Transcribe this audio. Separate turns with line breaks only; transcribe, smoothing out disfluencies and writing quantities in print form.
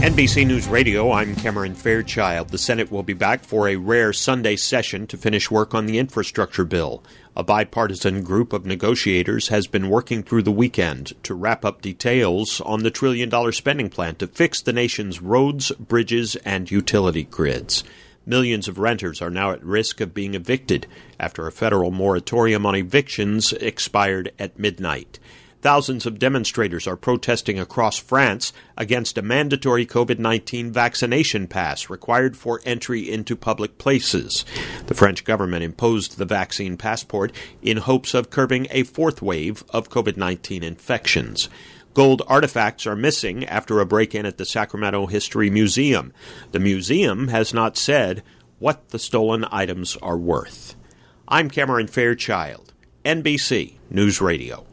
NBC News Radio, I'm Cameron Fairchild. The Senate will be back for a rare Sunday session to finish work on the infrastructure bill. A bipartisan group of negotiators has been working through the weekend to wrap up details on the trillion-dollar spending plan to fix the nation's roads, bridges, and utility grids. Millions of renters are now at risk of being evicted after a federal moratorium on evictions expired at midnight. Thousands of demonstrators are protesting across France against a mandatory COVID-19 vaccination pass required for entry into public places. The French government imposed the vaccine passport in hopes of curbing a fourth wave of COVID-19 infections. Gold artifacts are missing after a break-in at the Sacramento History Museum. The museum has not said what the stolen items are worth. I'm Cameron Fairchild, NBC News Radio.